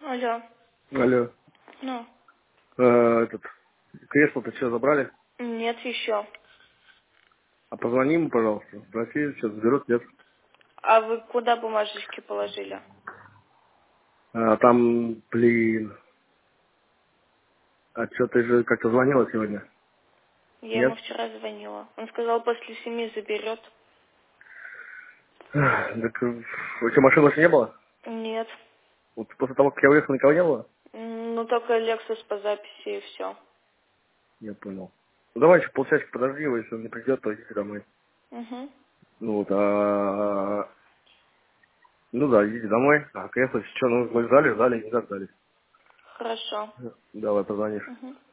Алло. Алло. Ну, Этот, кресло-то что, забрали? нет еще. А позвони ему, пожалуйста. Спроси, что заберут, нет. А вы куда бумажечки положили? Там, блин. А что, ты же как-то звонила сегодня? Я ему Нет? вчера звонила. Он сказал, после 7 заберет. Так, у тебя машины больше не было? Нет. Вот после того, как я уехал, никого не было? Ну, только Lexus по записи и все. Я понял. Ну, давай еще полчасика подожди его, если он не придет, то идите домой. Угу. Ну вот, ну да, идите домой. А кресло, что, ну, мы ждали, не дождались. Хорошо. Давай, позвонишь. Угу.